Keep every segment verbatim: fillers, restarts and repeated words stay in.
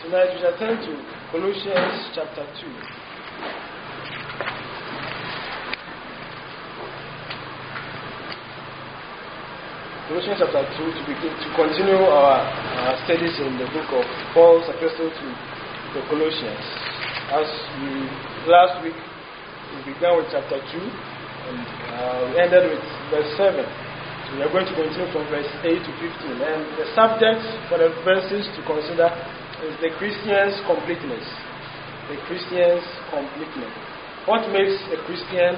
Tonight we shall turn to Colossians chapter two. Colossians chapter two, to begin to continue our, our studies in the book of Paul's epistle to the Colossians. As we last week we began with chapter two and uh, we ended with verse seven. So we are going to continue from verse eight to fifteen. And the subject for the verses to consider is the Christian's completeness. The Christian's completeness. What makes a Christian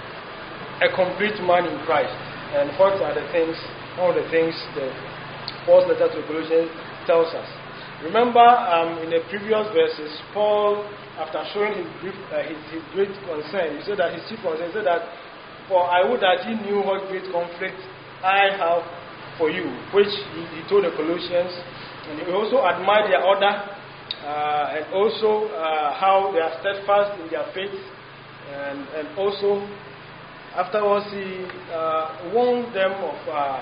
a complete man in Christ? And what are the things, one of the things the Paul's letter to Colossians tells us? Remember, um, in the previous verses, Paul, after showing his, brief, uh, his, his great concern, he said that his chief concern, he said that, for I would that he knew what great conflict I have for you, which he, he told the Colossians, and he also admired their order, uh, and also uh, how they are steadfast in their faith, and, and also afterwards he uh, warned them of uh,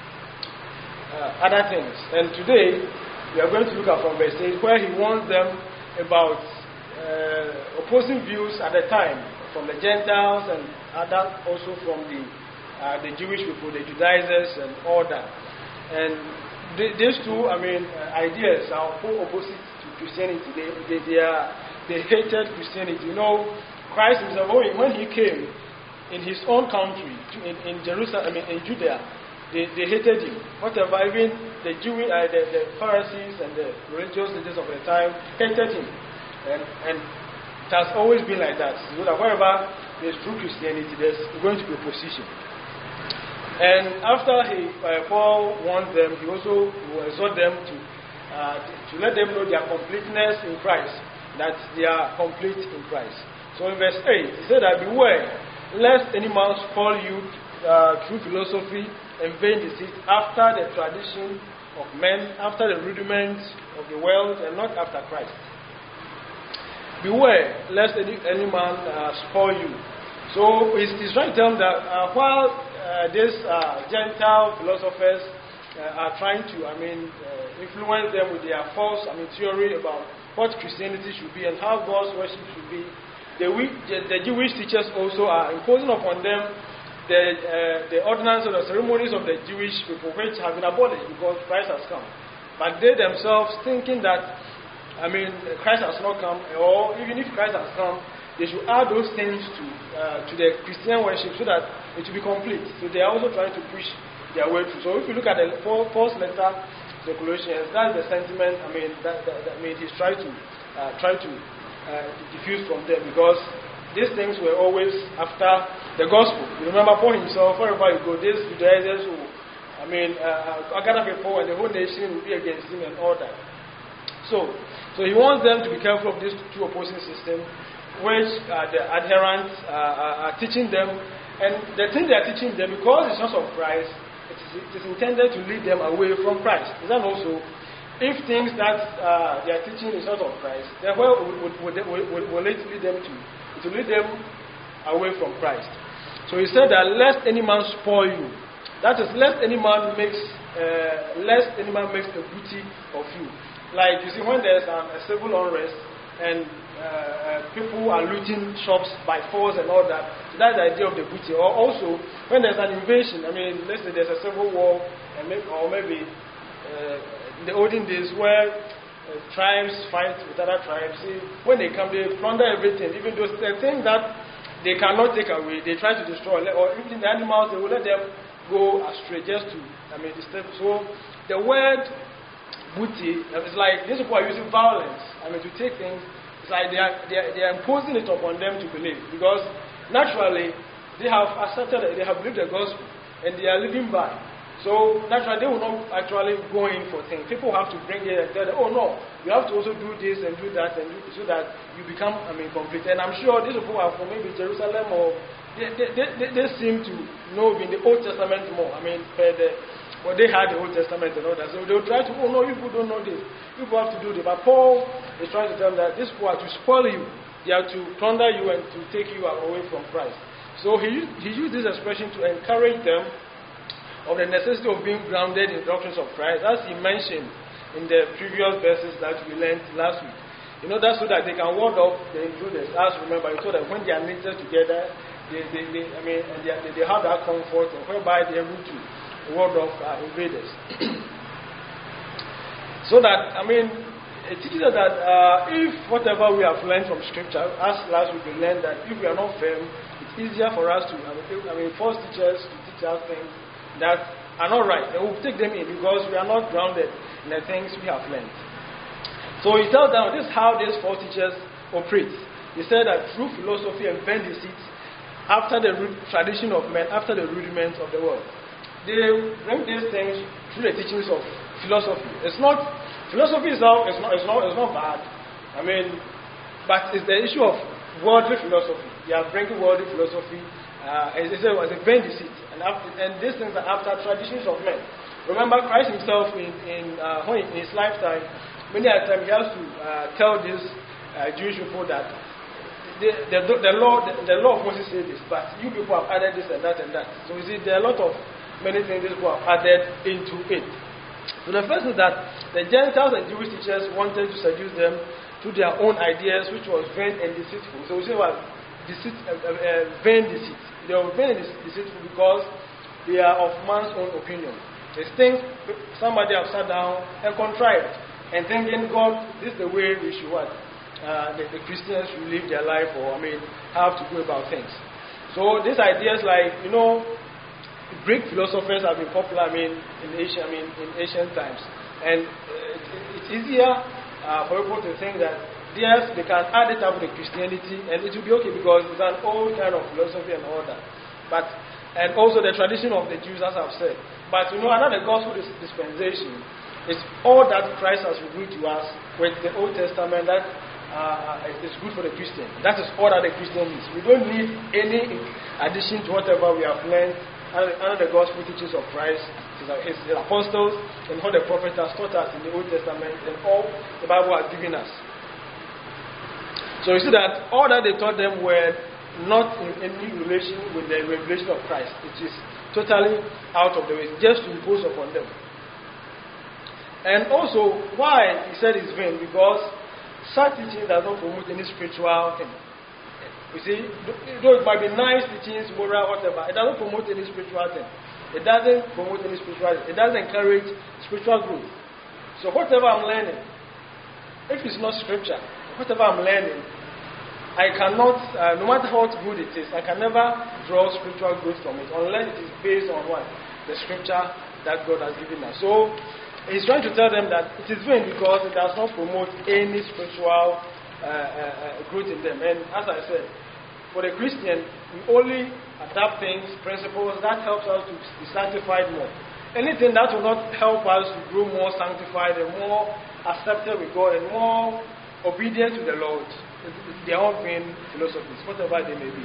uh, other things. And today we are going to look at from verse eight, where he warns them about uh, opposing views at the time from the Gentiles and other also from the Uh, the Jewish people, the Judaizers, and all that. And th- these two, I mean, uh, ideas are full opposite to Christianity. They, they, they, are, they hated Christianity. You know, Christ himself, when he came in his own country, in, in Jerusalem, I mean, in Judea, they, they hated him. Whatever, even the Jewish, uh, the, the Pharisees and the religious leaders of the time hated him. And, and it has always been like that. So that wherever there's true Christianity, there's going to be opposition. And after he, uh, Paul warned them, he also will exhort them to, uh, to let them know their completeness in Christ, that they are complete in Christ. So in verse eight, he said that, beware, lest any man spoil you uh, through philosophy and vain deceit, after the tradition of men, after the rudiments of the world, and not after Christ. Beware, lest any, any man uh, spoil you. So he's, he's trying to tell them that uh, while Uh, these uh, Gentile philosophers uh, are trying to, I mean, uh, influence them with their false, I mean, theory about what Christianity should be and how God's worship should be. The, the Jewish teachers also are imposing upon them the uh, the ordinances or the ceremonies of the Jewish people, which have been abolished because Christ has come. But they themselves thinking that, I mean, Christ has not come, or even if Christ has come, they should add those things to uh, to the Christian worship so that it will be complete. So they are also trying to push their way through. So if you look at the first letter to the Colossians, that's the sentiment. I mean, that, that, that I mean, he's trying to uh, try to uh, diffuse from them, because these things were always after the gospel. You remember Paul himself, wherever you go, these Judaizers who, I mean, uh, gather people and the whole nation will be against him and all that. So, so he wants them to be careful of these two opposing systems, which uh, the adherents uh, are teaching them, and the thing they are teaching them, because it's not of Christ, it is, it is intended to lead them away from Christ. Is that also, if things that uh, they are teaching is not of Christ, then where would, would, would, would, will it lead them to? It will lead them away from Christ. So he said that lest any man spoil you. That is, lest any man makes, uh, lest any man makes a booty of you. Like you see, when there's um, a civil unrest and Uh, uh, people are looting shops by force and all that. So that's the idea of the booty. Or also, when there's an invasion, I mean, let's say there's a civil war, and maybe, or maybe uh, in the olden days where uh, tribes fight with other tribes, see, when they come, they plunder everything, even those the things that they cannot take away, they try to destroy. Or even the animals, they will let them go astray just to, I mean, disturb. So the word booty is like these people are using violence, I mean, to take things. It's like they are, they, are, they are imposing it upon them to believe, because naturally they have accepted, they have believed the gospel and they are living by. So naturally they will not actually go in for things. People have to bring it and tell them, oh no, you have to also do this and do that, and do, so that you become, I mean, complete. And I'm sure these people are from maybe Jerusalem, or they, they, they, they seem to know in the Old Testament more. I mean, the, well, they had the Old Testament and all that. So they'll try to, oh no, you people don't know this. You people have to do this. But Paul is trying to tell them that these people are to spoil you. They are to plunder you and to take you away from Christ. So he, he used this expression to encourage them of the necessity of being grounded in the doctrines of Christ. As he mentioned in the previous verses that we learned last week. You know, that's so that they can ward off the intruders. As remember, you told that when they are knitted together, they, they, they I mean, they, they have that comfort whereby they are able to ward off uh, invaders. So that, I mean, it teaches us that uh, if whatever we have learned from Scripture, as last week we learned that if we are not firm, it's easier for us to, I mean, I mean false teachers to teach us things that are not right. And we'll take them in because we are not grounded in the things we have learned. So he tells them this is how these false teachers operate. He said that through philosophy and vain deceit, after the tradition of men, after the rudiments of the world, they bring these things through the teachings of philosophy. It's not philosophy itself is not it's not it's not bad. I mean, but it's the issue of worldly philosophy. They are bringing worldly philosophy. Uh, it's, it's, a, it's a vain deceit, and after, and these things are after traditions of men. Remember, Christ himself in in, uh, in his lifetime, many a time he has to uh, tell these uh, Jewish people that the, the, the law the, the law of Moses says this, but you people have added this and that and that. So you see, there are a lot of many things these people have added into it. So the first is that the Gentiles and Jewish teachers wanted to seduce them to their own ideas, which was vain and deceitful. So we say what deceit, uh, uh, vain deceit. They are vain and deceitful because they are of man's own opinion. It's things somebody have sat down and contrived and thinking, God, this is the way we should what uh, the, the Christians should live their life, or I mean, have to go about things. So these ideas, like you know. Greek philosophers have been popular, I mean, in ancient, I mean, in ancient times, and uh, it, it's easier uh, for people to think that yes, they can add it up with Christianity, and it will be okay because it's an old kind of philosophy and all that. But and also the tradition of the Jews, as I've said. But you know, another gospel dispensation is all that Christ has revealed to us with the Old Testament that uh, is good for the Christian. That is all that the Christian needs. We don't need any addition to whatever we have learned under the gospel teachings of Christ, his, his apostles, and how the prophets have taught us in the Old Testament, and all the Bible has given us. So you see that all that they taught them were not in any relation with the revelation of Christ. It is totally out of the way, just to impose upon them. And also, why he said it's vain? Because such teaching does not promote any spiritual thing. You see, though it might be nice teachings, moral, whatever, it doesn't promote any spiritual thing. It doesn't promote any spiritual thing. It doesn't encourage spiritual growth. So whatever I'm learning, if it's not scripture, whatever I'm learning, I cannot, uh, no matter how good it is, I can never draw spiritual growth from it unless it is based on what? The scripture that God has given us. So he's trying to tell them that it is vain because it does not promote any spiritual uh, uh, growth in them. And as I said, for the Christian, we only adapt things, principles that helps us to be sanctified more. Anything that will not help us to grow more sanctified and more accepted with God and more obedient to the Lord, they are all vain philosophies, whatever they may be.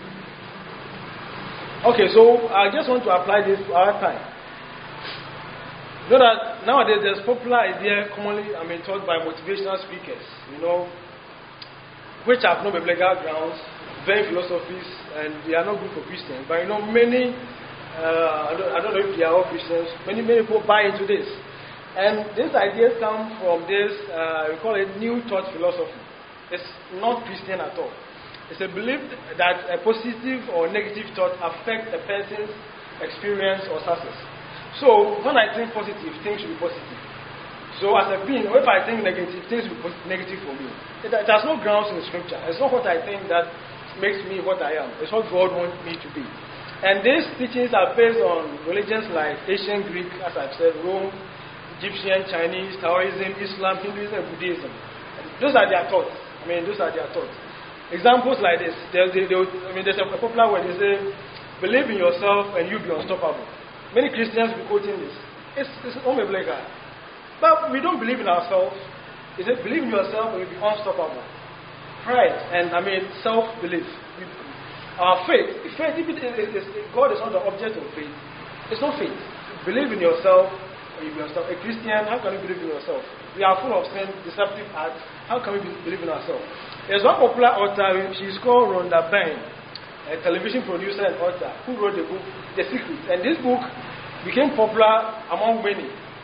Okay, so I just want to apply this to our time. You know that nowadays there's popular idea commonly, I mean, taught by motivational speakers, you know, which have no biblical grounds, vain philosophies, and they are not good for Christians. But you know, many, uh, I, don't, I don't know if they are all Christians, many, many people buy into this. And these ideas come from this, uh, we call it New Thought philosophy. It's not Christian at all. It's a belief that a positive or negative thought affects a person's experience or success. So, when I think positive, things should be positive. So, as a being, if I think negative, things will be negative for me. It, it has no grounds in Scripture. It's not what I think that makes me what I am. It's what God wants me to be. And these teachings are based on religions like ancient Greek, as I've said, Rome, Egyptian, Chinese, Taoism, Islam, Hinduism, and Buddhism. And those are their thoughts. I mean, those are their thoughts. Examples like this. They, they, they, I mean, there's a popular word. They say, believe in yourself and you'll be unstoppable. Many Christians will be quoting this. It's, it's unbiblical. But we don't believe in ourselves. They say, believe in yourself and you'll be unstoppable. Pride and, I mean, self-belief. Our faith. Faith, if it is, if God is not the object of faith, it's not faith. Believe in yourself and you'll be unstoppable. A Christian, how can you believe in yourself? We are full of sin, deceptive acts. How can we believe in ourselves? There's one popular author, she's called Rhonda Byrne, a television producer and author, who wrote the book, The Secret. And this book became popular among many.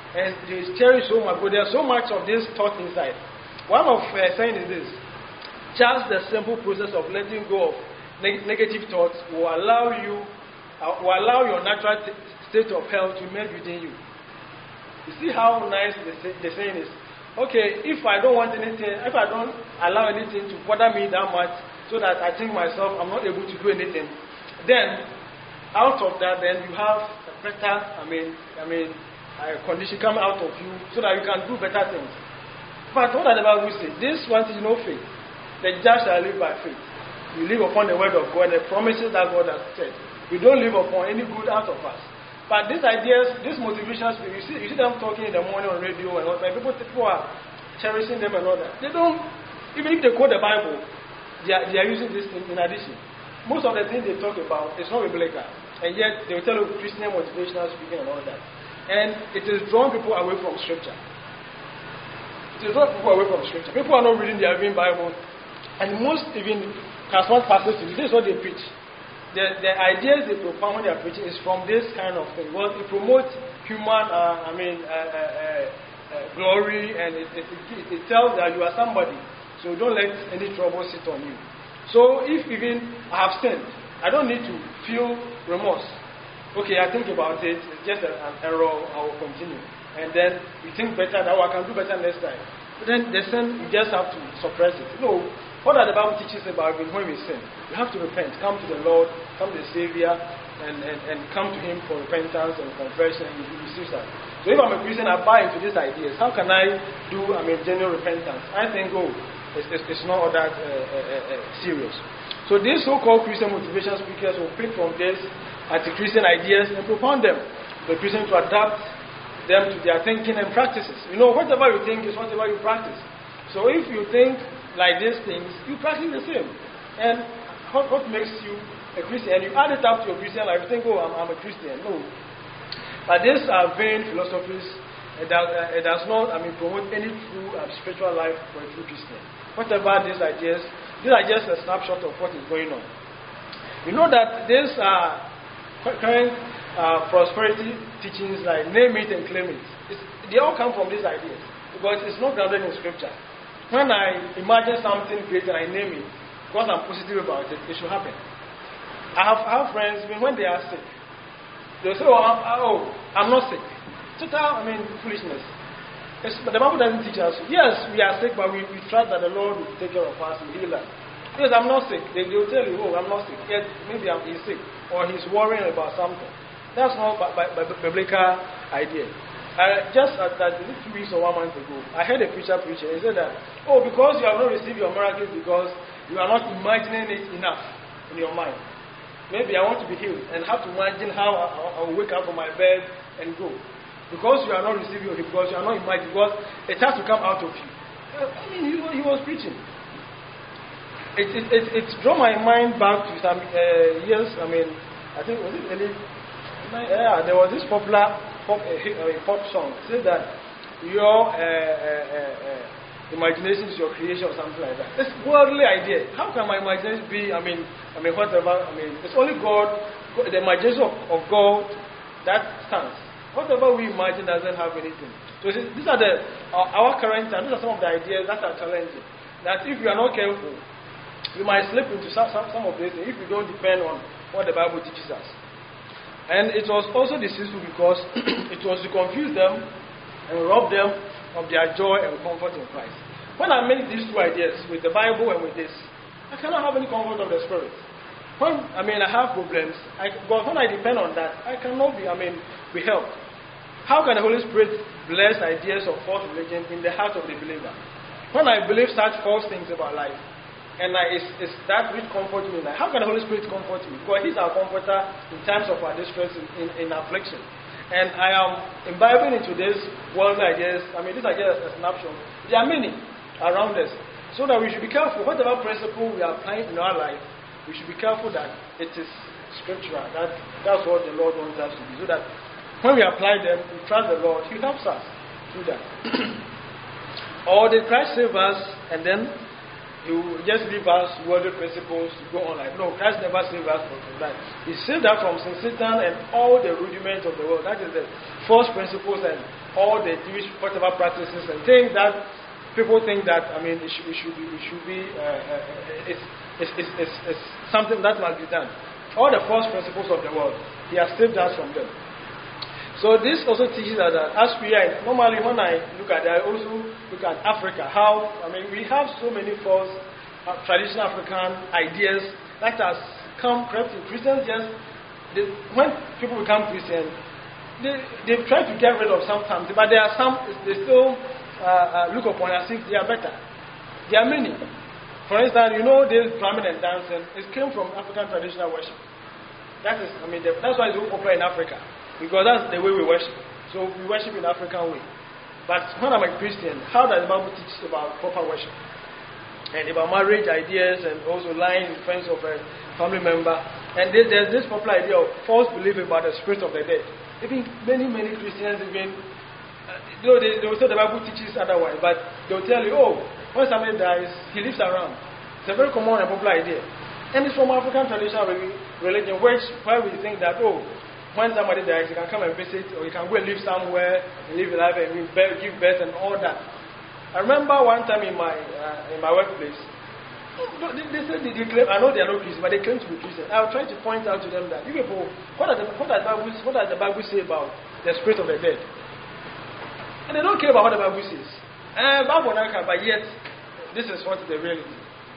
and they cherish so much, but there's so much of this thought inside. One of uh, saying is this: just the simple process of letting go of neg- negative thoughts will allow you, uh, will allow your natural t- state of health to emerge within you. You see how nice the, say, the saying is. Okay, if I don't want anything, if I don't allow anything to bother me that much, so that I think myself I'm not able to do anything, then out of that, then you have a better, I mean, I mean, a condition come out of you, so that you can do better things. But what does the Bible say? This one is no faith. The just shall live by faith. You live upon the word of God, the promises that God has said. We don't live upon any good out of us. But these ideas, these motivations, you see, you see them talking in the morning on radio and all that. People, people are cherishing them and all that. They don't, even if they quote the Bible, they are, they are using this in, in addition. Most of the things they talk about is not biblical. And yet they will tell you Christian motivational speaking and all that. And it is drawing people away from Scripture. It is drawing people away from Scripture. People are not reading the Living Bible. And most even charismatic pastors, this is what they preach. The, the ideas they propound when they are preaching is from this kind of thing. Well, it promotes human, uh, I mean, uh, uh, uh, glory, and it, it, it, it tells that you are somebody. So don't let any trouble sit on you. So if even I have sinned, I don't need to feel remorse. Okay, I think about it. It's just a, an error. I will continue, and then you think better. That oh, I can do better next time. But then the sin, you just have to suppress it. No. What does the Bible teaches about when we sin? You have to repent, come to the Lord, come to the Savior, and, and, and come to Him for repentance and confession, and He receives that. So if I'm a Christian, I buy into these ideas. How can I do, I mean, genuine repentance? I think, oh, it's, it's, it's not all that uh, uh, uh, serious. So these so-called Christian motivation speakers will pick from these anti-Christian ideas and propound them. The Christian to adapt them to their thinking and practices. You know, whatever you think is whatever you practice. So if you think like these things, you practice the same. And what, what makes you a Christian? And you add it up to your Christian life, you think, oh, I'm, I'm a Christian. No. But these are vain philosophies. It does, uh, it does not, I mean, promote any true uh, spiritual life for a true Christian. Whatever these ideas, these are just a snapshot of what is going on. You know that these are current uh, prosperity teachings like name it and claim it. It's, they all come from these ideas because it's not grounded in Scripture. When I imagine something great and I name it, because I'm positive about it, it should happen. I have, I have friends, when they are sick, they say, oh, I'm, oh, I'm not sick. Total, I mean, foolishness. It's, but the Bible doesn't teach us. Yes, we are sick, but we, we trust that the Lord will take care of us and heal us. Yes, I'm not sick. They, they will tell you, oh, I'm not sick. Yes, maybe I'm, he's sick, or he's worrying about something. That's not a biblical idea. Uh, just at that, two weeks or one month ago, I heard a preacher preaching. He said that, oh, because you have not received your miracles because you are not imagining it enough in your mind. Maybe I want to be healed and have to imagine how I, I will wake up from my bed and go. Because you are not receiving it, because you are not imagining, because it has to come out of you. I mean, he, he was preaching. It, it, it, it drew my mind back to some uh, years, I mean, I think, was it early? Yeah, there was this popular pop, uh, pop song. It said that your uh, uh, uh, imagination is your creation or something like that. It's worldly idea. How can my imagination be, I mean, I mean, whatever, I mean, it's only God, the imagination of, of God that stands. Whatever we imagine doesn't have anything. So these are the, uh, our current time, these are some of the ideas that are challenging. That if you are not careful, you might slip into some, some, some of these things if you don't depend on what the Bible teaches us. And it was also deceitful because it was to confuse them and rob them of their joy and comfort in Christ. When I mix these two ideas with the Bible and with this, I cannot have any comfort of the Spirit. When, I mean, I have problems, I, but when I depend on that, I cannot be, I mean, be helped. How can the Holy Spirit bless ideas of false religion in the heart of the believer? When I believe such false things about life, and I, it's, it's that which comforts me. Like, how can the Holy Spirit comfort me? Because He's our comforter in times of our distress, in, in, in affliction. And I am imbibing into this worldly ideas. I mean, these are just a snapshot. There are many around us. So that we should be careful. Whatever principle we are applying in our life, we should be careful that it is scriptural. That, that's what the Lord wants us to do. So that when we apply them, we trust the Lord. He helps us do that. Or did Christ save us and then you just leave us worldly principles to go on like, no, Christ never saved us from that. He saved us from sin, Satan, and all the rudiments of the world. That is the false principles and all the Jewish whatever practices and things that people think that, I mean, it should, it should be, it should be uh, uh, it's, it's, it's, it's, it's something that must be done. All the false principles of the world, he has saved us from them. So this also teaches us that as we are, normally when I look at it, I also look at Africa, how, I mean, we have so many false uh, traditional African ideas that has come crept in. Christians just, they, when people become Christian, they, they try to get rid of some something, but there are some, they still uh, uh, look upon as if they are better. There are many. For instance, you know this drumming and dancing, it came from African traditional worship. That is, I mean, the, that's why it's so popular in Africa. Because that's the way we worship. So we worship in the African way. But when I'm a Christian, how does the Bible teach about proper worship? And about marriage ideas and also lying in defense of a family member. And there's this popular idea of false belief about the spirit of the dead. Even many, many Christians even, uh, though they, they will say the Bible teaches otherwise, but they'll tell you, oh, when somebody dies, he lives around. It's a very common and popular idea. And it's from African traditional religion, which where we think that, oh, when somebody dies, you can come and visit, or you can go and live somewhere, and live your life, and give birth and all that. I remember one time in my uh, in my workplace, they, they said they, they claim, I know they are not Christians, but they claim to be Christians. I was trying to point out to them that, you people, what, are the, what, does the Bible, what does the Bible say about the spirit of the dead? And they don't care about what the Bible says. Uh, but yet, this is what the reality.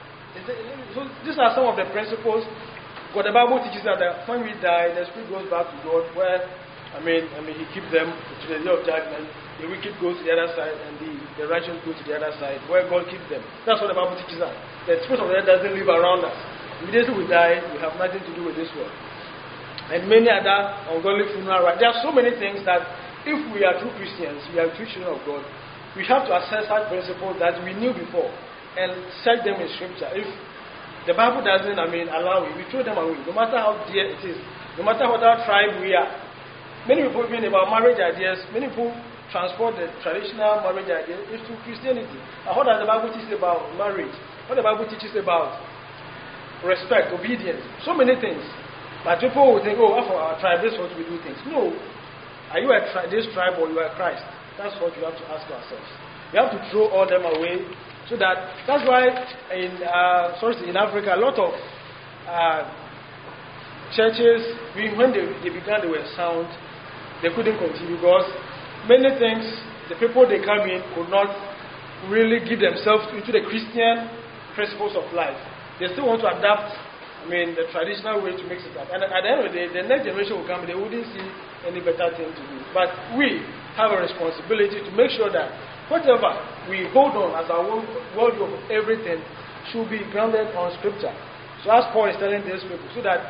So these are some of the principles. Because the Bible teaches that when we die, the spirit goes back to God, where, I mean, I mean, He keeps them to the day of judgment. The wicked goes to the other side, and the, the righteous go to the other side, where God keeps them. That's what the Bible teaches us. The spirit of the dead doesn't live around us. Immediately we die, we have nothing to do with this world. And many other ungodly funeral rites. There are so many things that, if we are true Christians, we are true children of God, we have to assess such principles that we knew before and set them in Scripture. If the Bible doesn't, I mean, allow it, we throw them away, no matter how dear it is, no matter what our tribe we are. Many people, even about marriage ideas, many people transport the traditional marriage ideas into Christianity. And what does the Bible teach about marriage? What the Bible teaches about respect, obedience, so many things. But people will think, oh, for our tribe, this is what we do things. No. Are you a tri- this tribe or you are Christ? That's what you have to ask ourselves. We have to throw all them away. So that, that's why in, uh, sorry, in Africa, a lot of uh, churches, when they, they began, they were sound, they couldn't continue because many things, the people they come in could not really give themselves into the Christian principles of life. They still want to adapt, I mean, the traditional way to mix it up. And at the end of the day, the next generation will come, they wouldn't see any better thing to do. But we have a responsibility to make sure that whatever we hold on as our world of everything should be grounded on Scripture. So as Paul is telling these people, so that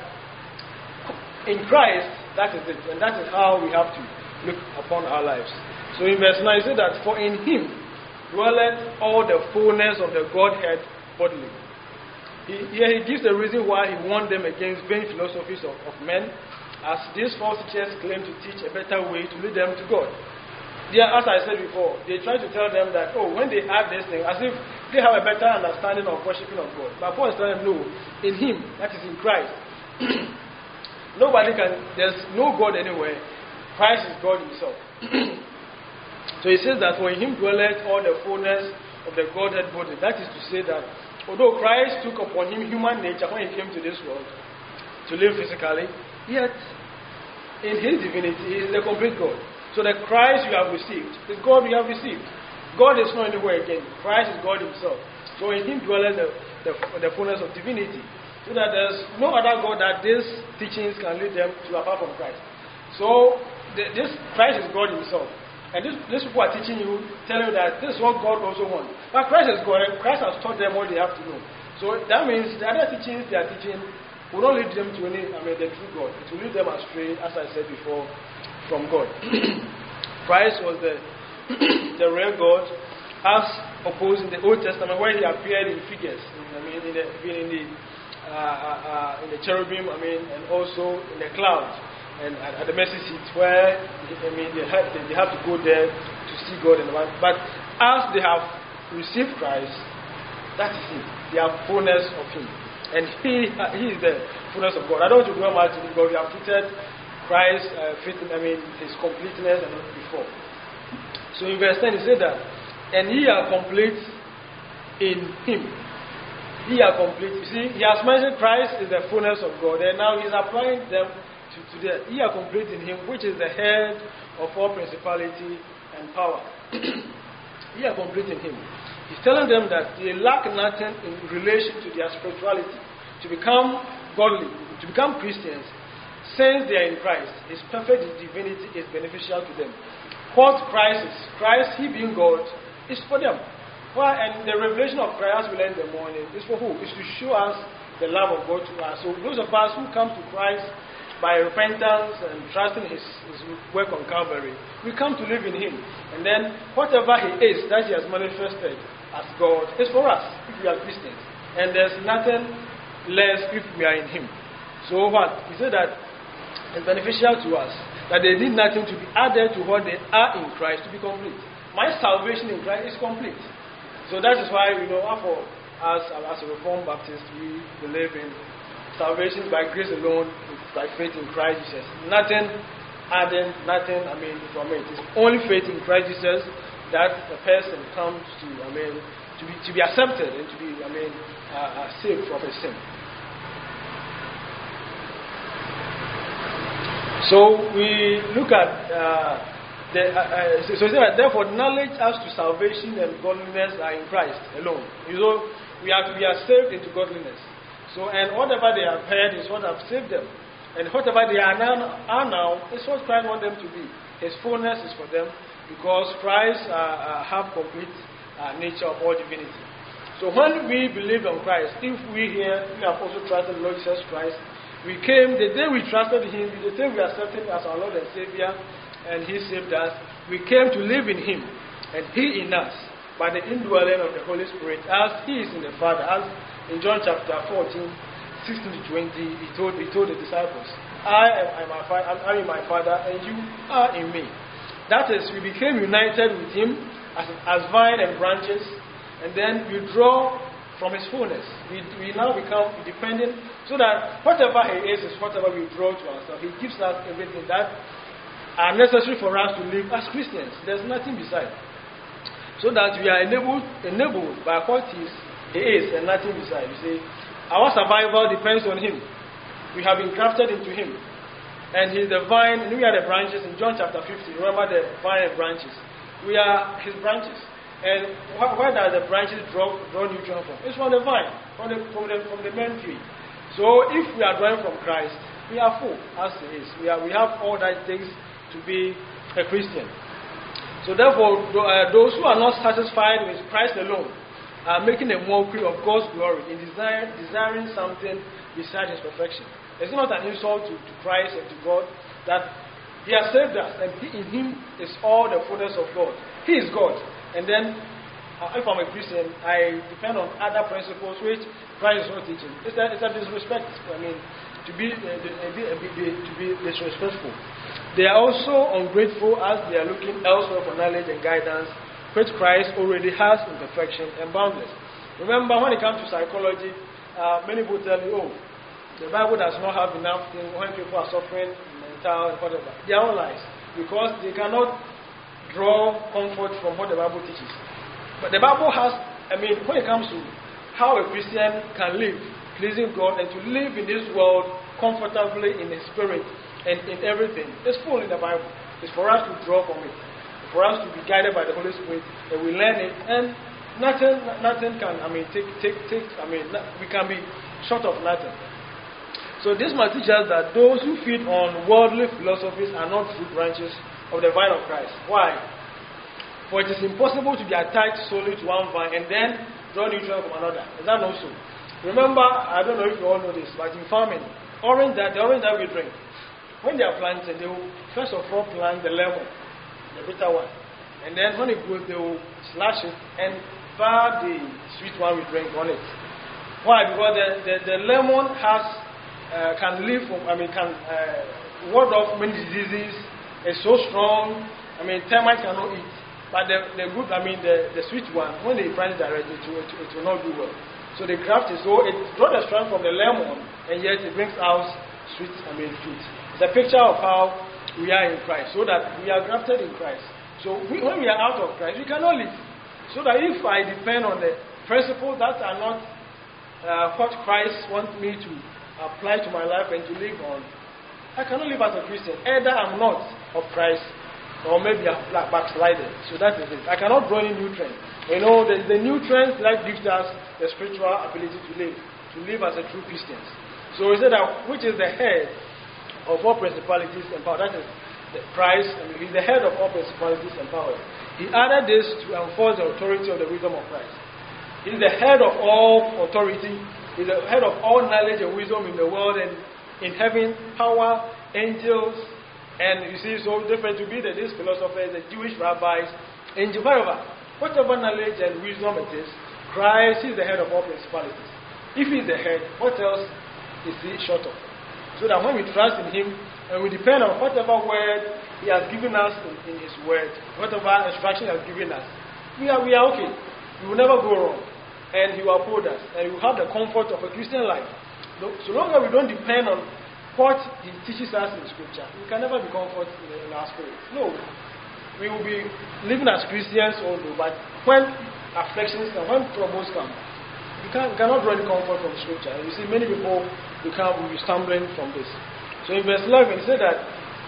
in Christ, that is it. And that is how we have to look upon our lives. So in verse nine, it says that, for in Him dwelleth all the fullness of the Godhead bodily. He, here he gives the reason why he warned them against vain philosophies of, of men, as these false teachers claim to teach a better way to lead them to God. Yeah, as I said before, they try to tell them that, oh, when they add this thing, as if they have a better understanding of worshiping of God. But Paul is telling them, no, in Him, that is in Christ. Nobody can, there's no God anywhere. Christ is God Himself. So he says that for in Him dwelleth all the fullness of the Godhead body. That is to say that, although Christ took upon Him human nature when He came to this world to live physically, yet in His divinity, He is the complete God. So the Christ you have received is God you have received. God is not anywhere again. Christ is God Himself. So in Him dwelleth the, the, the fullness of divinity. So that there's no other God that these teachings can lead them to apart from Christ. So the, this Christ is God Himself. And this, these people are teaching you, telling you that this is what God also wants. But Christ is God, and Christ has taught them what they have to know. So that means the other teachings they are teaching will not lead them to any, I mean, the true God. It will lead them astray, as I said before, from God. Christ was the the real God, as opposed in the Old Testament where He appeared in figures. I mean, in the in the uh, uh, in the cherubim. I mean, and also in the clouds and at, at the mercy seat where I mean they have they, they have to go there to see God and what. But as they have received Christ, that is it. They have fullness of Him, and He uh, He is the fullness of God. I don't want to go much because we have treated Christ, uh, fit, I mean, His completeness and not before. So in verse ten, he said that, and ye are complete in him. Ye are complete. You see, he has mentioned Christ is the fullness of God, and now he's applying them to, to that. Ye are complete in him, which is the head of all principality and power. Ye are complete in him. He's telling them that they lack nothing in relation to their spirituality, to become godly, to become Christians, since they are in Christ. His perfect divinity is beneficial to them. What Christ is, Christ, he being God, is for them. Well, and the revelation of Christ we learn in the morning is for who? Is to show us the love of God to us. So those of us who come to Christ by repentance and trusting his, his work on Calvary, we come to live in him. And then whatever he is that he has manifested as God is for us if we are Christians. And there's nothing less if we are in him. So what? He said that it's beneficial to us, that they need nothing to be added to what they are in Christ to be complete. My salvation in Christ is complete. So that is why, you know, for us as a Reformed Baptist, we believe in salvation by grace alone, by faith in Christ Jesus. Nothing adding, nothing, I mean, from it. It's only faith in Christ Jesus that a person comes to, I mean, to be, to be accepted and to be, I mean, uh, uh, saved from his sin. So we look at uh, the, uh, uh, so, so that therefore knowledge as to salvation and godliness are in Christ alone. You know, we are we are saved into godliness. So and whatever they have heard is what have saved them, and whatever they are now are now is what Christ wants them to be. His fullness is for them because Christ uh, uh, have complete uh, nature of all divinity. So when we believe on Christ, if we here we have also trusted the Lord Jesus Christ. We came, the day we trusted him, the day we accepted him as our Lord and Savior, and he saved us, we came to live in him, and he in us, by the indwelling of the Holy Spirit, as he is in the Father. As in John chapter fourteen, sixteen to twenty, he told, he told the disciples, I am, my fa- I'm in my Father, and you are in me. That is, we became united with him as, as vine and branches, and then we draw from his fullness. We, we now become dependent, so that whatever he is is whatever we draw to ourselves. He gives us everything that are necessary for us to live as Christians. There's nothing beside. So that we are enabled, enabled by what he is, he is and nothing beside. You see, our survival depends on him. We have been grafted into him. And he is the vine, and we are the branches. In John chapter fifteen, remember the vine and branches. We are his branches. And where does the branches draw, draw nutrients from? It's from the vine, from the, from the, from the main tree. So if we are drawing from Christ, we are full, as it is. We, are, we have all that it takes to be a Christian. So therefore, uh, those who are not satisfied with Christ alone are making a mockery of God's glory in desire, desiring something beside his perfection. It's not an insult to, to Christ and to God that he has saved us, and he, in him is all the fullness of God. He is God. And then, uh, if I'm a Christian, I depend on other principles which Christ is not teaching. It's a, it's a disrespect. I mean, to be, uh, be, be, be, to be disrespectful. They are also ungrateful as they are looking elsewhere for knowledge and guidance, which Christ already has in perfection and boundless. Remember, when it comes to psychology, uh, many people tell you, oh, the Bible does not have enough things when people are suffering mental and whatever. They are all lies because they cannot draw comfort from what the Bible teaches. But the Bible has, I mean, when it comes to how a Christian can live, pleasing God, and to live in this world comfortably in the spirit and in everything, it's full in the Bible. It's for us to draw from it, for us to be guided by the Holy Spirit, and we learn it, and nothing, nothing can, I mean, take, take, take, I mean, we can be short of nothing. So this might teach us that those who feed on worldly philosophies are not fruit branches of the vine of Christ. Why? For it is impossible to be attached solely to one vine and then draw nutrients from another. Is that not so? Remember, I don't know if you all know this, but in farming, orange that the orange that we drink, when they are planted, they will first of all plant the lemon, the bitter one, and then when it grows, they will slash it and bar the sweet one we drink on it. Why? Because the, the, the lemon has uh, can live from, I mean, can uh, ward off many diseases. It's so strong. I mean, termites cannot eat. But the, the good, I mean, the, the sweet one, when they plant it directly, it, it, it will not do well. So they graft it. So it draws the strength from the lemon, and yet it brings out sweet, I mean, fruit. It's a picture of how we are in Christ, so that we are grafted in Christ, So we, when we are out of Christ, we cannot live. So that if I depend on the principles that are not uh, what Christ wants me to apply to my life and to live on, I cannot live as a Christian. Either I'm not of Christ, or maybe I'm backslided. So that is it. I cannot draw any nutrients. You know, the, the nutrients that gives us the spiritual ability to live, to live as a true Christian. So he said that which is the head of all principalities and power. That is the Christ. I mean, he's the head of all principalities and powers. He added this to enforce the authority of the wisdom of Christ. He's the head of all authority. He's the head of all knowledge and wisdom in the world and in heaven, power, angels, and you see, so different to be that these philosophers, the Jewish rabbis, angels, whatever, whatever knowledge and wisdom it is, Christ is the head of all principalities. If he is the head, what else is he short of? So that when we trust in him and we depend on whatever word he has given us in, in his word, whatever instruction he has given us, we are, we are okay. We will never go wrong. And he will uphold us. And we will have the comfort of a Christian life. So long as we don't depend on what he teaches us in Scripture, we can never be comforted in our spirit. No. We will be living as Christians although, but when afflictions and when troubles come, we, can, we cannot draw any comfort from Scripture. And you see, many people become will be stumbling from this. So in verse eleven, he said that,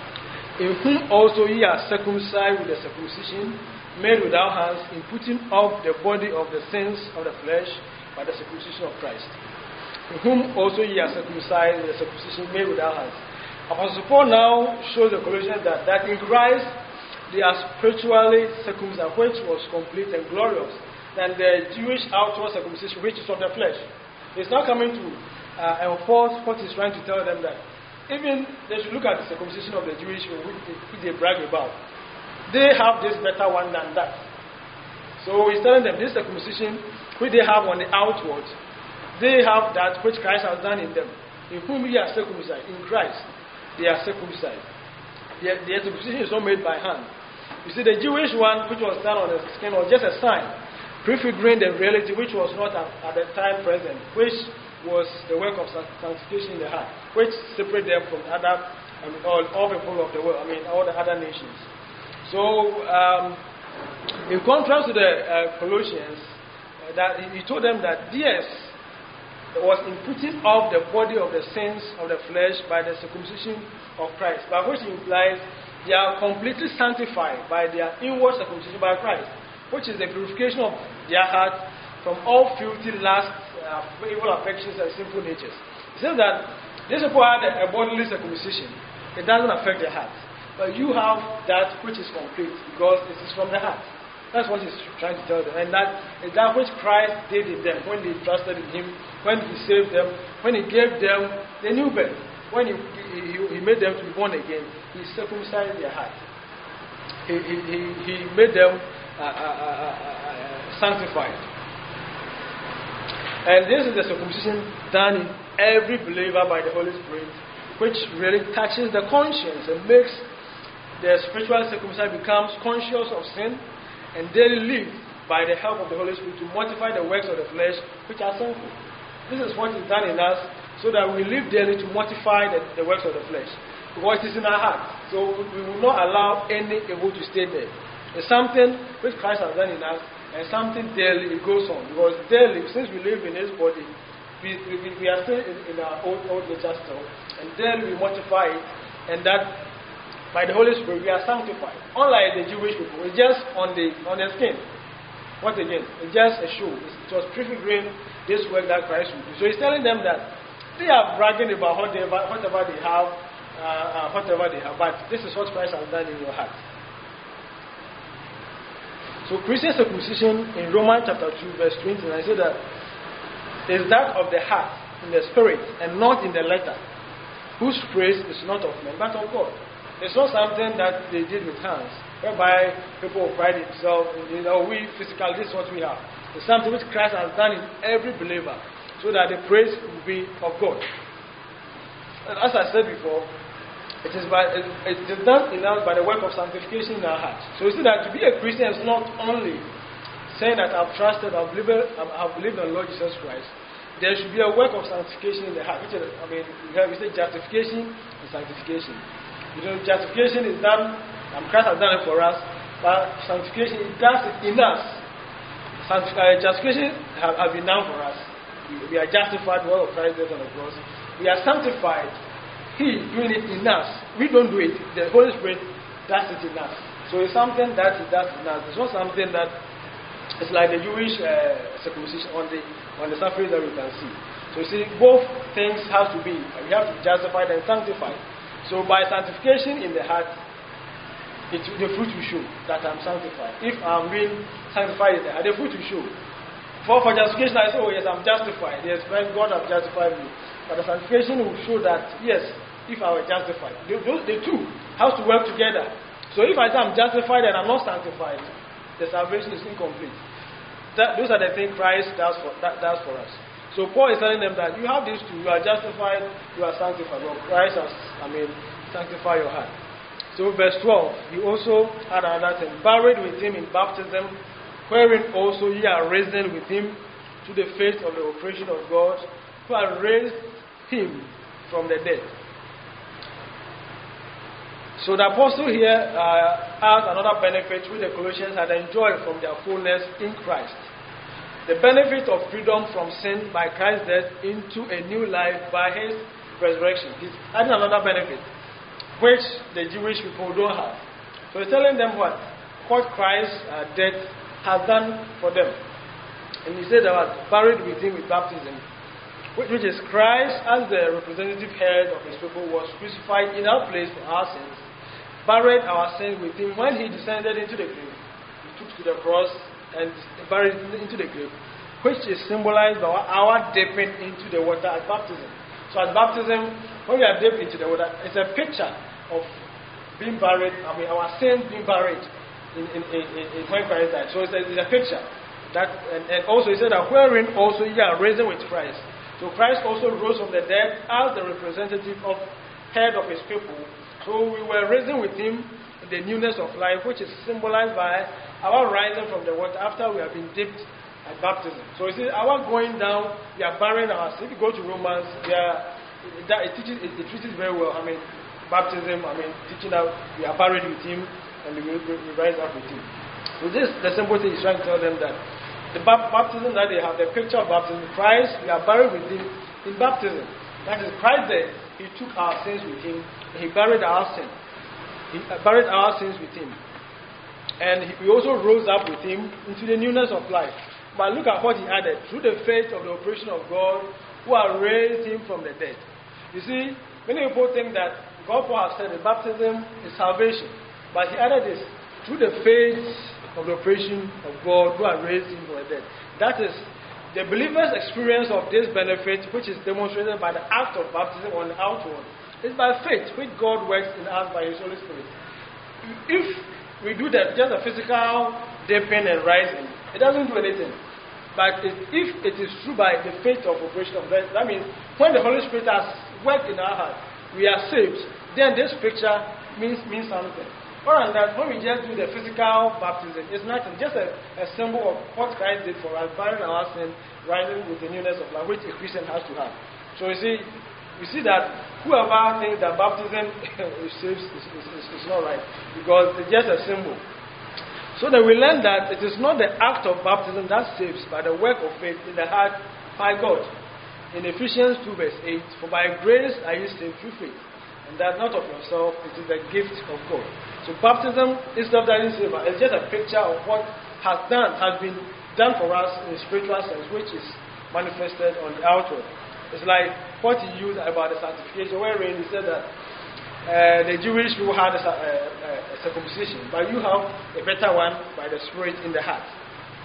in whom also ye are circumcised with the circumcision made without hands, in putting off the body of the sins of the flesh by the circumcision of Christ. In whom also ye are circumcised with the circumcision made without hands. Apostle Paul now shows the Colossians that, that in Christ they are spiritually circumcised, which was complete and glorious than the Jewish outward circumcision, which is of the flesh. It's not coming to uh, enforce what he's trying to tell them, that even they should look at the circumcision of the Jewish, which they, which they brag about. They have this better one than that. So he's telling them this circumcision, which they have on the outward, they have that which Christ has done in them. In whom ye are circumcised. In Christ, they are circumcised. The, the circumcision is not made by hand. You see, the Jewish one, which was done on the skin, was just a sign, prefiguring the reality which was not at, at the time present, which was the work of sanctification in the heart, which separated them from other, I mean, all, all people of the world, I mean, all the other nations. So, um, in contrast to the uh, Colossians, uh, that he, he told them that, yes, was in putting off the body of the sins of the flesh by the circumcision of Christ, by which implies they are completely sanctified by their inward circumcision by Christ, which is the purification of their heart from all filthy lusts, uh, evil affections, and sinful natures. It says that these people had a, a bodily circumcision. It doesn't affect their heart. But you have that which is complete because it is from the heart. That's what he's trying to tell them. And that is that which Christ did in them when they trusted in him, when he saved them, when he gave them the new birth, when he, he, he made them to be born again. He circumcised their heart. He, he, he, he made them uh, uh, uh, uh, sanctified. And this is the circumcision done in every believer by the Holy Spirit, which really touches the conscience and makes the spiritual circumcision becomes conscious of sin and daily live by the help of the Holy Spirit to mortify the works of the flesh which are sinful. This is what is done in us so that we live daily to mortify the, the works of the flesh. Because it is in our heart. So we will not allow any evil to stay there. It's something which Christ has done in us and something daily it goes on. Because daily, since we live in his body, we, we, we are still in, in our old, old nature still. And daily we mortify it, and that by the Holy Spirit, we are sanctified. Unlike the Jewish people, it's just on the on the skin. Once again, it's just a show. It was prefiguring this work that Christ will do. So he's telling them that they are bragging about whatever, whatever they have, uh, uh, whatever they have, but this is what Christ has done in your heart. So Christian circumcision in Romans chapter two, verse twenty-nine, says that is that of the heart, in the spirit, and not in the letter, whose praise is not of men, but of God. It's not something that they did with hands, whereby people pride themselves in, you know, we physical, this is what we have. It's something which Christ has done in every believer, so that the praise will be of God. And as I said before, it is, by, it, it is done in us by the work of sanctification in our hearts. So you see that to be a Christian is not only saying that I've trusted, I've believed, I've believed in the Lord Jesus Christ. There should be a work of sanctification in the heart. Which is, I mean, we have we say justification and sanctification. You know, justification is done, and Christ has done it for us, But sanctification, it does it in us. Sancti- uh, justification has have been done for us. We, we are justified because of Christ death on the cross. We are sanctified. He doing it in us. We don't do it. The Holy Spirit does it in us. So it's something that He does in us. It's not something that it's like the Jewish uh, circumcision on the on the surface that we can see. So you see, both things have to be. We have to justify and sanctify. So by sanctification in the heart, it, the fruit will show that I'm sanctified. If I'm being sanctified in the heart, the fruit will show. For, for justification, I say, oh yes, I'm justified. Yes, God has justified me. But the sanctification will show that, yes, if I were justified. The, those, the two have to work together. So if I say I'm justified and I'm not sanctified, the salvation is incomplete. That, those are the things Christ does for, that, does for us. So Paul is telling them that you have these two. You are justified, you are sanctified. Well, Christ has, I mean, sanctified your heart. So verse twelve, he also had another thing. Buried with him in baptism, wherein also ye are risen with him to the faith of the operation of God, who had raised him from the dead. So the apostle here uh, has another benefit which the Colossians had enjoyed from their fullness in Christ. The benefit of freedom from sin by Christ's death into a new life by his resurrection. He's adding another benefit which the Jewish people don't have. So he's telling them what? What Christ's uh, death has done for them. And he said that was buried with him with baptism, which is Christ as the representative head of his people was crucified in our place for our sins, buried our sins with him when he descended into the grave. He took to the cross and buried into the grave, which is symbolized by our dipping into the water at baptism. So at baptism, when we are dipped into the water, it's a picture of being buried, I mean our sins being buried in, in, in, in when Christ died. So it's a, it's a picture. That, and, and also he said that wherein also ye are risen with Christ. So Christ also rose from the dead as the representative of head of his people. So we were risen with him in the newness of life, which is symbolized by our rising from the water after we have been dipped at baptism. So you see, our going down, we are burying our sin. If you go to Romans, we are, it, it, teaches, it, it teaches very well. I mean, baptism, I mean, teaching out, we are buried with him and we, we, we rise up with him. So this, the simple thing is trying to tell them that the baptism that they have, the picture of baptism, Christ, we are buried with him in baptism. That is, Christ there, he took our sins with him, he buried our sin. He buried our sins with him. And he, we also rose up with him into the newness of life. But look at what he added. Through the faith of the operation of God, who has raised him from the dead. You see, many people think that God has said that baptism is salvation. But he added this, through the faith of the operation of God, who has raised him from the dead. That is, the believer's experience of this benefit, which is demonstrated by the act of baptism on the outward, is by faith, which God works in us by his Holy Spirit. If we do that, just a physical dipping and rising, it doesn't do anything. But it, if it is true by the faith of operation of that, that means when the Holy Spirit has worked in our heart, we are saved, then this picture means means something. Or that when we just do the physical baptism, it's nothing, just a, a symbol of what Christ did for us, burying our sin, rising with the newness of life, which a Christian has to have. So you see, you see that whoever thinks that baptism is, is, is, is, is not right, because it's just a symbol. So that we learn that it is not the act of baptism that saves, but the work of faith in the heart by God. In Ephesians two verse eight, for by grace are you saved through faith, and that not of yourself, it is the gift of God. So baptism is not that it's just a picture of what has done, has been done for us in a spiritual sense, which is manifested on the outward. It's like what he used about the sanctification, wherein he said that uh, the Jewish people had a, a, a circumcision, but you have a better one by the Spirit in the heart.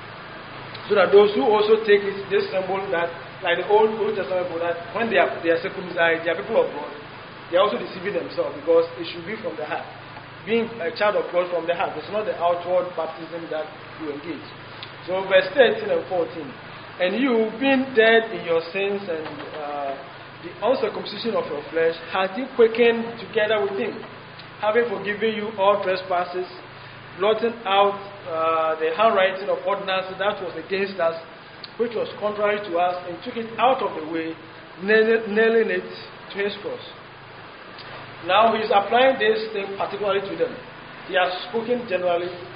So that those who also take it, this symbol that, like the Old, Old Testament people, that when they are, they are circumcised, they are people of God, they are also deceiving themselves because it should be from the heart. Being a child of God from the heart, it's not the outward baptism that you engage. So verse thirteen and fourteen, and you, being dead in your sins and uh, the uncircumcision of your flesh, hath he quickened together with him, having forgiven you all trespasses, blotting out uh, the handwriting of ordinances that was against us, which was contrary to us, and took it out of the way, nailing it to his cross. Now he is applying this thing particularly to them. He has spoken generally,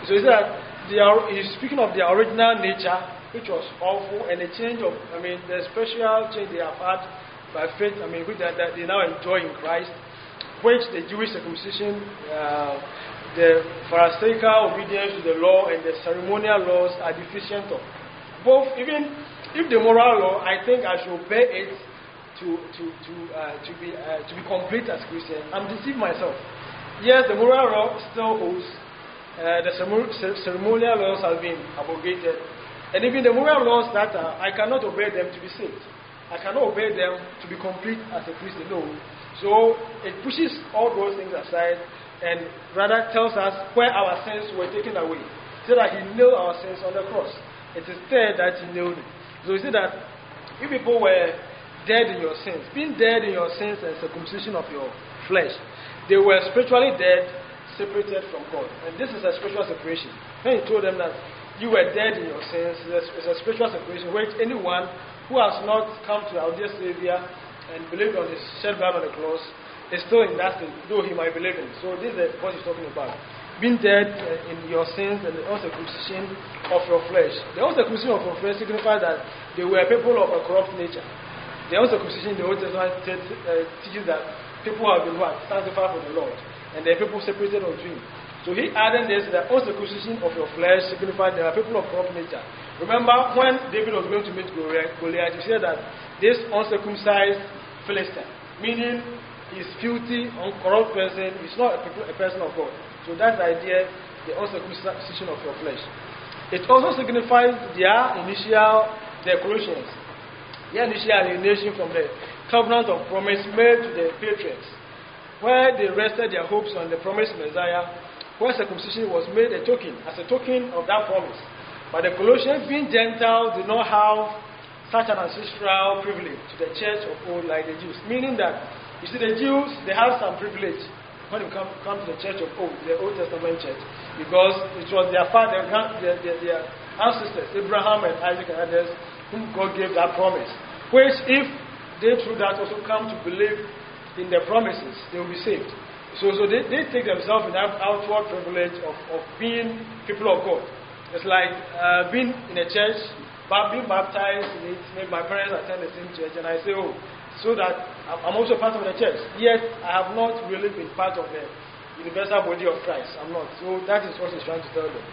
So he said that the, he's speaking of the original nature, which was awful, and the change of, I mean, the special change they have had by faith, I mean, which that, that they now enjoy in Christ, which the Jewish circumcision, uh, the Pharisaical obedience to the law, and the ceremonial laws are deficient of. Both, even if the moral law, I think I should obey it to to to uh, to be uh, to be complete as Christian. I'm deceiving myself. Yes, the moral law still holds. Uh, the ceremonial laws have been abrogated, and even the moral laws that uh, I cannot obey them to be saved. I cannot obey them to be complete as a Christian. No. So it pushes all those things aside and rather tells us where our sins were taken away, so that He nailed our sins on the cross. It is there that He nailed it. So you see that if people were dead in your sins, being dead in your sins and circumcision of your flesh, they were spiritually dead, separated from God. And this is a spiritual separation. When He told them that you were dead in your sins, it's a spiritual separation which anyone who has not come to our dear Savior and believed on His shed blood on the cross is still in that state, though he might believe in. So this is what He's talking about. Being dead in your sins and the uncircumcision of your flesh. The uncircumcision of your flesh signifies that they were people of a corrupt nature. The uncircumcision in the Old Testament teaches that people have been what? Sanctified for the Lord. And there are people separated unto Him. So He added this, the uncircumcision of your flesh signifies there are people of corrupt nature. Remember when David was going to meet Goliath, he said that this uncircumcised Philistine, meaning he's filthy, corrupt person, he's not a, a person of God. So that's the idea, the uncircumcision of your flesh. It also signifies their initial declarations, their initial alienation from the covenant of promise made to the patriarchs, where they rested their hopes on the promised Messiah, where circumcision was made a token, as a token of that promise. But the Colossians, being Gentiles, did not have such an ancestral privilege to the church of old like the Jews. Meaning that, you see, the Jews, they have some privilege when you come, come to the church of old, the Old Testament church, because it was their father, their, their, their ancestors, Abraham and Isaac and others, whom God gave that promise. Which, if they through that also come to believe in the promises, they will be saved. So, so they, they take themselves in that outward privilege of, of being people of God. It's like uh, being in a church, being baptized in it. Maybe my parents attend the same church, and I say, oh, so that I'm also part of the church. Yet I have not really been part of the universal body of Christ. I'm not. So that is what He's trying to tell them.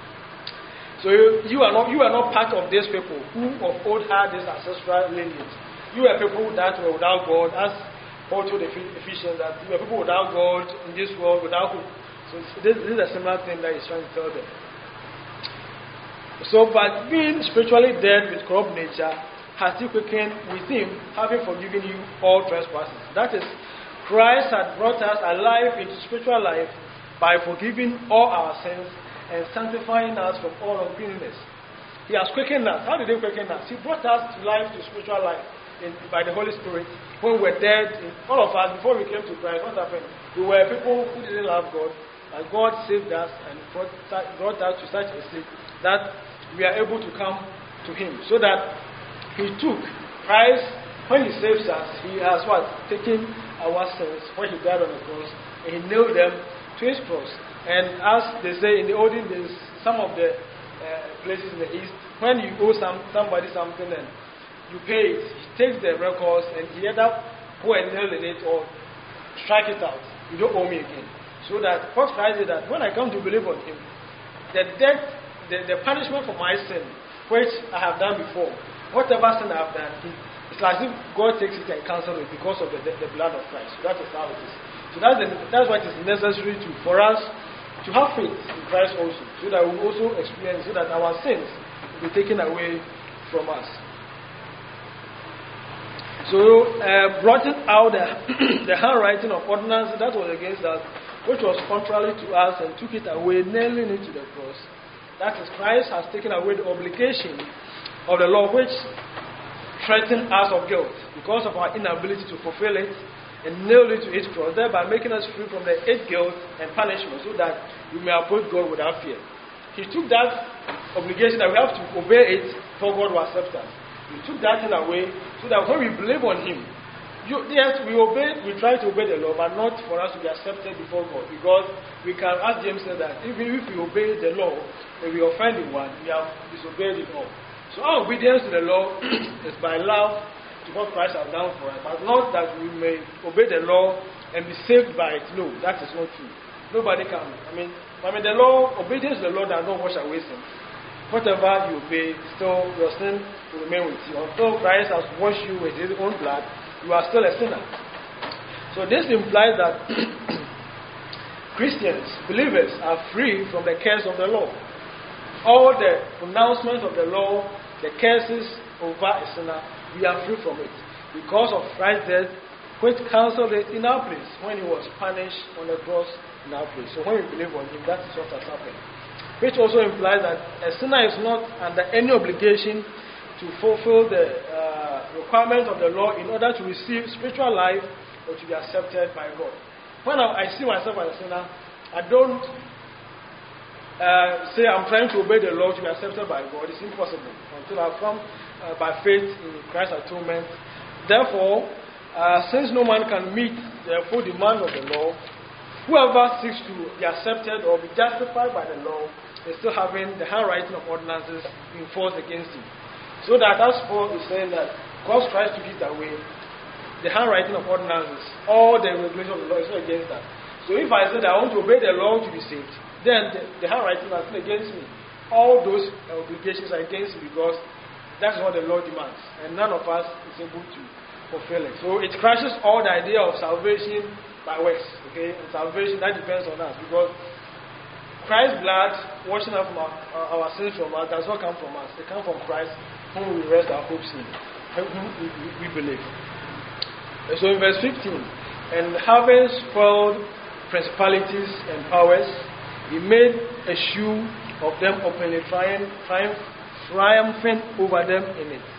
So you, you are not you are not part of these people who of old had this ancestral lineage. You are people that were without God, as Paul told the Ephesians, that you are people without God in this world, without hope. So this, this is a similar thing that He's trying to tell them. So, but being spiritually dead with corrupt nature, has He quickened with Him, having forgiven you all trespasses. That is, Christ had brought us alive into spiritual life by forgiving all our sins and sanctifying us from all uncleanness. He has quickened us. How did He quicken us? He brought us to life, to spiritual life, in, by the Holy Spirit. When we were dead, in, all of us, before we came to Christ, what happened? We were people who didn't love God, and God saved us and brought, brought us to such a state that we are able to come to Him. So that He took Christ, when He saves us, He has what? Taken our sins when He died on the cross, and He nailed them to His cross. And as they say in the olden days, some of the uh, places in the East, when you owe some, somebody something and you pay it, He takes the records and He either go and nail in it or strike it out. You don't owe me again. So that what Christ did, that when I come to believe on Him, the death, the, the punishment for my sin, which I have done before, whatever sin I have done, it's like if God takes it and cancels it because of the, the, the blood of Christ. So that is how it is. So that's, the, that's what is necessary to, for us to have faith in Christ also, so that we also experience, so that our sins will be taken away from us. So, uh, blotting out the, the handwriting of ordinances that was against us, which was contrary to us, and took it away, nailing it to the cross. That is, Christ has taken away the obligation of the law, which threatened us of guilt because of our inability to fulfill it, and nailed it to His cross, thereby making us free from the hate, guilt, and punishment, so that we may approach God without fear. He took that obligation that we have to obey it for God to accept us. He took that thing away, so that when we believe on Him, You, yes, we obey, we try to obey the law, but not for us to be accepted before God. Because we can, as James said, that even if we obey the law, and we offend the one, we have disobeyed it all. So our obedience to the law is by love to what Christ has done for us, but not that we may obey the law and be saved by it. No, that is not true. Nobody can. I mean, I mean the law, obedience to the law does not wash away sin. Whatever you obey, still your sin will remain with you. Until Christ has washed you with his own blood, you are still a sinner. So this implies that Christians, believers, are free from the curse of the law. All the pronouncements of the law, the curses over a sinner, we are free from it. Because of Christ's death, which cancelled it in our place when he was punished on the cross in our place. So when we believe on him, that is what has happened. Which also implies that a sinner is not under any obligation to fulfill the uh, requirements of the law in order to receive spiritual life or to be accepted by God. When I, I see myself as a sinner, I don't uh, say I'm trying to obey the law to be accepted by God. It's impossible until I come uh, by faith in Christ's atonement. Therefore, uh, since no man can meet the full demand of the law, whoever seeks to be accepted or be justified by the law is still having the handwriting of ordinances enforced against him. So that as Paul is saying that because Christ took it away, the handwriting of ordinances, all the regulations of the law is not against that. So if I say that I want to obey the law to be saved, then the, the handwriting is still against me. All those obligations are against me because that's what the law demands. And none of us is able to fulfill it. So it crashes all the idea of salvation by works. Okay? And salvation, that depends on us. Because Christ's blood washing out from our, our sins from us does not come from us. It comes from Christ, whom we rest our hopes in, whom we, we, we believe. So in verse fifteen, and having spoiled principalities and powers, he made a shoe of them openly, triumph, triumph, triumphing over them in it.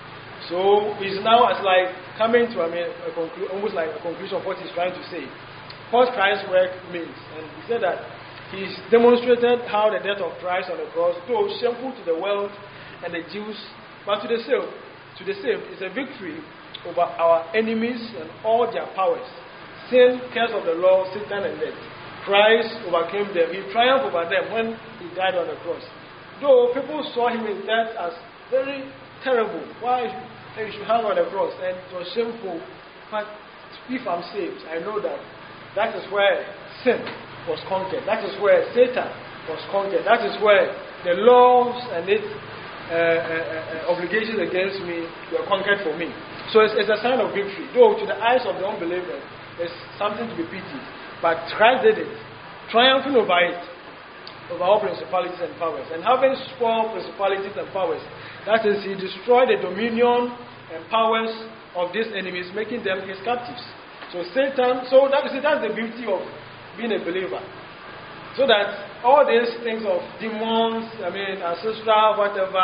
So it's now as like coming to I mean, a conclu- almost like a conclusion of what he's trying to say. What Christ's work means. And he said that he's demonstrated how the death of Christ on the cross, though shameful to the world and the Jews, but to the saved, to the saved is a victory over our enemies and all their powers. Sin, curse of the law, Satan and death. Christ overcame them. He triumphed over them when he died on the cross. Though people saw him in death as very terrible. Why he should hang on the cross? And it was shameful. But if I'm saved, I know that that is where sin was conquered. That is where Satan was conquered. That is where the laws and its uh, uh, uh, obligations against me were conquered for me. So it's, it's a sign of victory. Though to the eyes of the unbeliever, it's something to be pitied. But Christ did it, triumphing over it, over all principalities and powers. And having spoiled principalities and powers, that is, he destroyed the dominion and powers of these enemies, making them his captives. So Satan, so that, see, that's the beauty of being a believer. So that all these things of demons, I mean, ancestral, whatever,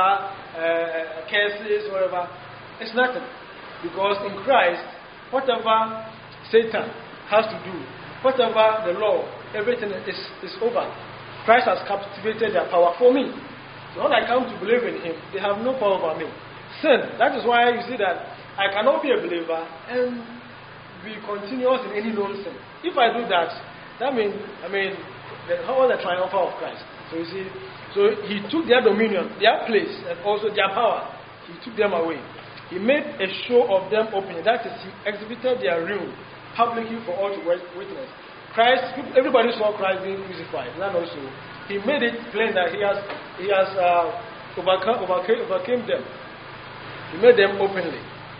uh, curses, whatever, it's nothing. Because in Christ, whatever Satan has to do, whatever the law, everything is, is over. Christ has captivated their power for me. So when I come to believe in him, they have no power over me. Sin, that is why you see that I cannot be a believer and be continuous in any known sin. If I do that, that means, I mean, the, how was the triumph of Christ? So you see, so he took their dominion, their place, and also their power. He took them away. He made a show of them openly. That is, he exhibited their ruin publicly for all to witness. Christ, everybody saw Christ being crucified. And also, he made it plain that he has, he has uh, overcome, overcame, overcame them. He made them openly.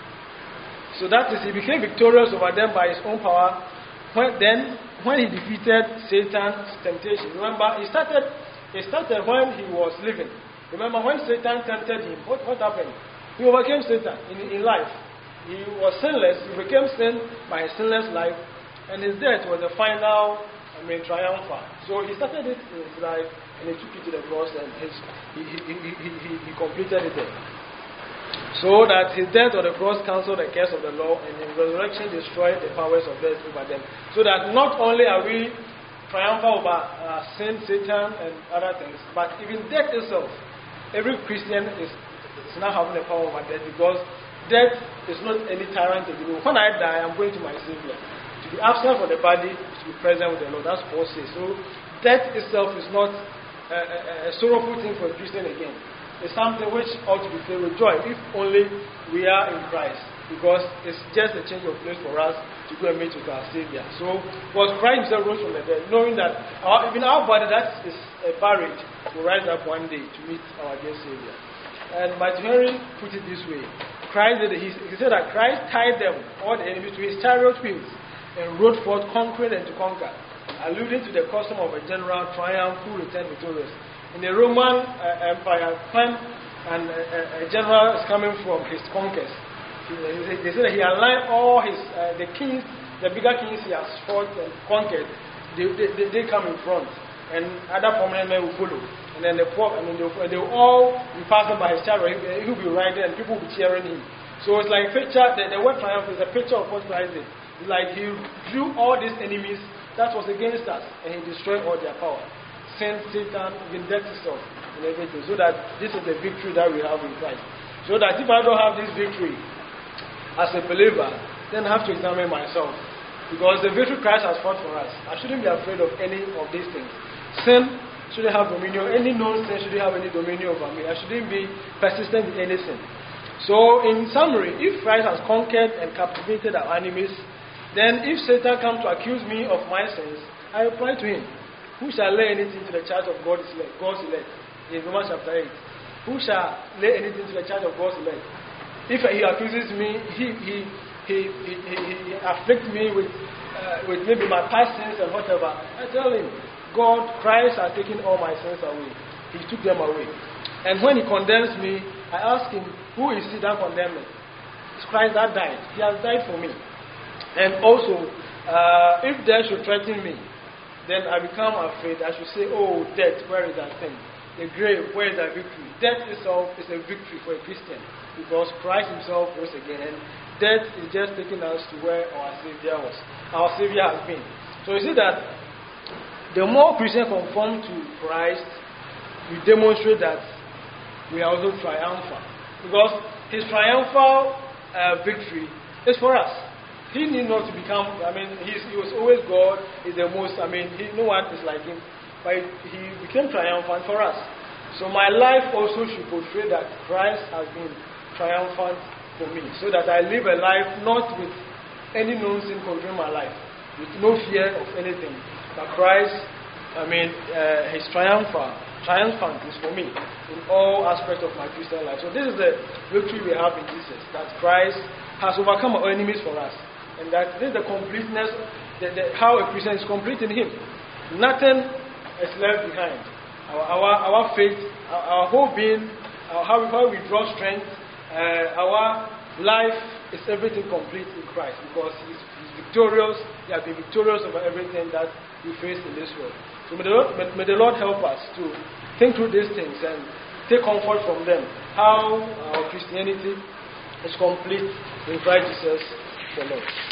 So that is, he became victorious over them by his own power. When, then, when he defeated Satan's temptation, remember, he started, he started when he was living. Remember, when Satan tempted him, what, what happened? He overcame Satan in, in life. He was sinless. He became sin by his sinless life. And his death was the final, I mean, triumph. So he started it in his life, and he took it to the cross, and his, he, he, he, he, he, he completed it there. So that his death on the cross cancelled the curse of the law, and his resurrection destroyed the powers of death over them. So that not only are we triumphant over uh, sin, Satan, and other things, but even death itself, every Christian is, is now having the power over death, because death is not any tyrant again. When I die, I'm going to my Savior. To be absent from the body is to be present with the Lord. That's Paul says. So death itself is not a, a, a sorrowful thing for a Christian again. It's something which ought to be filled with joy if only we are in Christ, because it's just a change of place for us to go and meet with our Savior. So, because Christ himself rose from the dead, knowing that our, even our body, that is a barrage, will rise up one day to meet our dear Savior. And Martin Henry put it this way: Christ, he, he said that Christ tied them, all the enemies, to his chariot wheels and rode forth conquering and to conquer, alluding to the custom of a general triumph who returned victorious. In the Roman uh, Empire, when and a, a general is coming from his conquest, he, they say that he aligned all his uh, the kings, the bigger kings he has fought and conquered. They, they, they come in front, and other prominent men will follow. And then the poor, I mean, they will, they will all be passing by his chariot. He will be riding, and people will be cheering him. So it's like a picture. The, the word triumph is a picture of what Christ did. It's like he drew all these enemies that was against us, and he destroyed all their power. Sin, Satan, even death itself, and everything. So that this is the victory that we have in Christ. So that if I don't have this victory as a believer, then I have to examine myself. Because the victory Christ has fought for us, I shouldn't be afraid of any of these things. Sin shouldn't have dominion. Any known sin shouldn't have any dominion over me. I shouldn't be persistent in any sin. So, in summary, if Christ has conquered and captivated our enemies, then if Satan comes to accuse me of my sins, I reply to him: who shall lay anything to the charge of God's elect? God's elect? In Romans chapter eight. Who shall lay anything to the charge of God's elect? If he accuses me, he he he he, he, he afflicts me with uh, with maybe my past sins and whatever, I tell him, God, Christ has taken all my sins away. He took them away. And when he condemns me, I ask him, who is he that condemned me? It's Christ that died. He has died for me. And also, uh, if death should threaten me, then I become afraid. I should say, oh, death, where is that thing? The grave, where is that victory? Death itself is a victory for a Christian, because Christ himself rose again. And death is just taking us to where our Savior was. Our Savior has been. So you see that the more Christians conform to Christ, we demonstrate that we are also triumphant. Because his triumphal uh, victory is for us. He need not to become, I mean, he's, he was always God, he's the most, I mean, he, no one is like him. But he became triumphant for us. So my life also should portray that Christ has been triumphant for me. So that I live a life not with any known sin controlling my life, with no fear of anything. But Christ, I mean, uh, his triumphant, triumphant is for me in all aspects of my Christian life. So this is the victory we have in Jesus, that Christ has overcome our enemies for us. And that this is the completeness, the, the, how a Christian is complete in him. Nothing is left behind. Our our, our faith, our, our whole being, our, how, we, how we draw strength, uh, our life is everything complete in Christ, because he's, he's victorious. He has been victorious over everything that we face in this world. So may the, Lord, may, may the Lord help us to think through these things and take comfort from them. How our Christianity is complete in Christ Jesus the Lord.